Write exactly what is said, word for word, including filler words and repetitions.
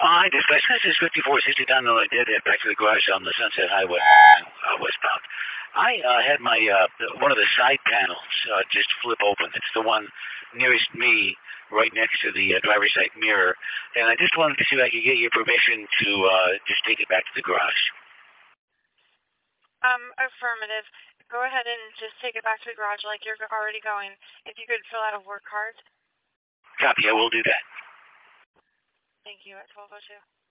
I dispatch. This is fifty-four sixty down the line. Dead end back to the garage on the Sunset Highway, uh, westbound. I uh, had my uh, one of the side panels uh, just flip open. It's the one nearest me, right next to the uh, driver's side mirror. And I just wanted to see if I could get your permission to uh, just take it back to the garage. Um, affirmative. Go ahead and just take it back to the garage like you're already going. If you could fill out a work card. Copy. I will do that. Thank you. At twelve oh two.